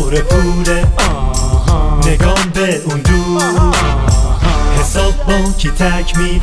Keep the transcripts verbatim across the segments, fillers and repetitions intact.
پر پوله، نگام به اون دور، حساب بانکی تکمیل،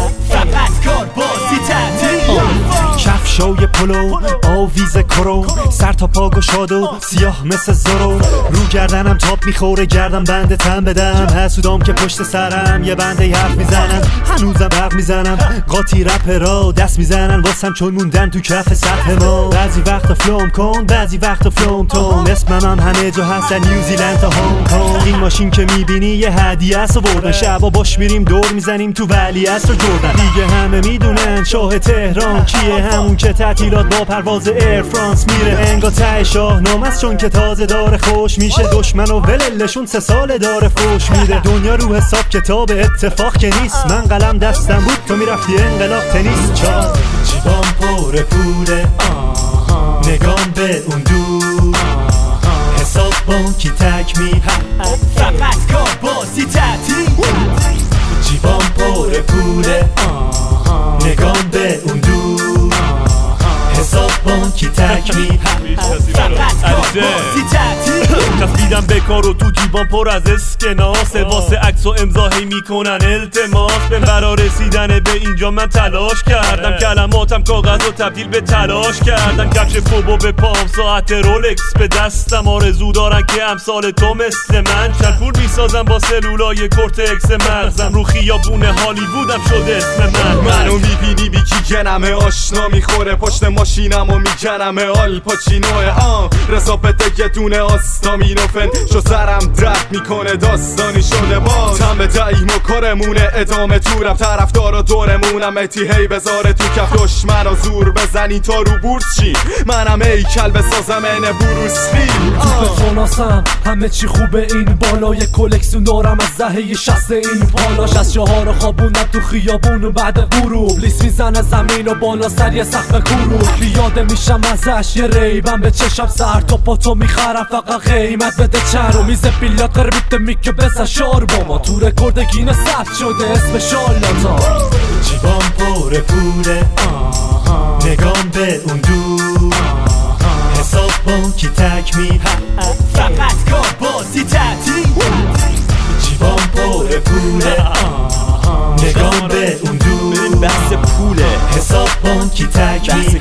فقط کار بازی تعطیل، کفشای پلو آویز کرو، سر تا پا گشاد و سیاه مثل زرو، رو گردنم تاب میخوره گردم بنده تن بدم، حسودام که پشت سرم یه بنده حرف میزنن، هنوزم برق میزنم قاطی رپرا دست میزنن واسم چون موندن تو کف سطح ما، بعضی وقتا فلوم کن بعضی وقتا فلوم تون، اسمم هم همه جا هستن نیوزیلند تا هنگ کنگ، این ماشین که میبینی یه هدیه است آوردن، شبا باش میریم دور میزنیم تو ولی است رو جردن، دیگه همه میدونن شاه تهران کیه، همون که تعطیلات با پرواز ایر فرانس میره انگا ته شاهنامه است، چون که تازه داره خوش میشه دشمن و وللشون سه سال داره فوش میده، دنیا رو حساب کتاب اتفاق که نیست، من قلم دستم بود تو میرفتی انقلاب تنیس، چار جیبام پر پوله، نگام به اون دور، حساب بانکی تکمیل، فقط کار بازی تعطیل، جیبام پر پوله، نگام به اون دور، حساب بانکی تکمیل، فقط کار بازی تعطیل، چسبیدم به کار و تو جیبان پر از اسکناسه، واسه عکس و امضا هی میکنن التماس، به برا رسیدن به اینجا من تلاش کردم، کلماتم کاغذ و تبدیل به تلاش کردم، کفش فوبو به پام ساعت رولکس به دستم، آرزو دارن که امثال تو مثل من چند پول میسازم با سلولای کورتکس مغزم، رو خیابون هالیوودم شده اسم من، منو میبینی بیکی جنمه آشنا میخوره پشت ماشینم و میکنمه آل پاچینوه، آه رضا پته یه دونه آستامینوفن شو سرم درد میکنه داستانی شده باز، تم به دعیم و کارمونه ادامه تورم، طرفدارا دورمونم اتی هی بذاره تو کف دشمن و زور بزنی تا رو بورس چی، منم ای کل بسازم اینه بروسلی، تو سوناسم همه چی خوبه این بالا، یه کلکسیون دارم از دهه شصت این پالاش، از چهار خوابوندم تو خیابون و بعد غروب لیس میزنه زمین و بالا سر یه سقف کوروب، بیاده میشم ازش یه ریبم به چشم سر تا پا تو میخرم فقط قیمت بده چند، و میز بیلات قربیت میکه بزن شار با ما، تو رکورد گینه ثبت شده اسم شارلاتان، جیبام پر پوله، نگام به اون دور، حساب بانکی تکمیل، فقط کار بازی تعطیل، جیبام پر پوله، نگام به اون دور، بحث پوله حساب بانکی تکمیل،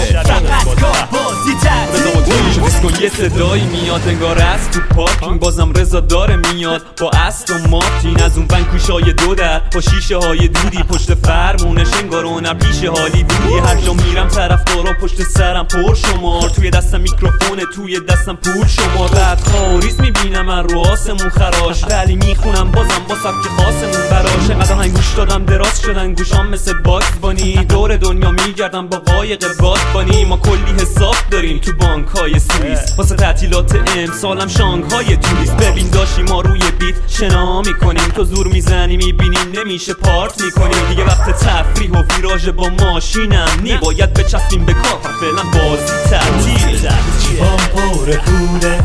فقط کار بازی تعطیل، یه صدایی میاد انگار از تو پارکینگ، بازم رضا داره میاد با استون مارتین، از اون ونکوشای دو در با شیشه های دودی، پشت فرمونش انگار اونم پیش هالیوودی، هر جا میرم طرفدارا پشت سرم پر شمار، توی دستم میکروفونه توی دستم پول شمار، بعد خاریز میبینم من رو آسمون خراش، ولی میخونم بازم با سبک خاصمون براش، قدم هنگ گوش دادم دراز شدن گوشام مثل باکس بانی، دور دنیا میگردم با قایق بادبانی، ما کلی حساب داریم تو بانک های سوئیس، واسه تعطیلات امسالم شانگهای توریست، ببین داشتی ما روی بیت شنا میکنیم، تو زور میزنی میبینیم نمیشه پارت میکنیم، دیگه وقت تفریح و ویراژ با ماشینم نی، باید بچسبیم به کار فعلا بازی تعطیل، جیبام پر پوله،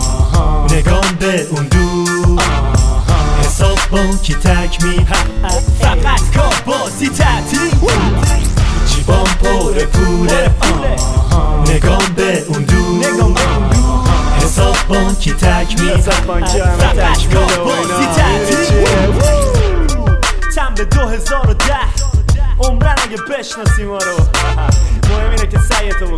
نگام به اون دور، حساب بانکی تکمیل، فقط کار بازی تعطیل، جیبام پر پوله، نگام به اون دور، حساب بانکی تکمیل، فقط کار بازی تعطیل، تم به دو هزار و ده عمرن اگه بشناسی ما رو، مهم اینه که سعیتو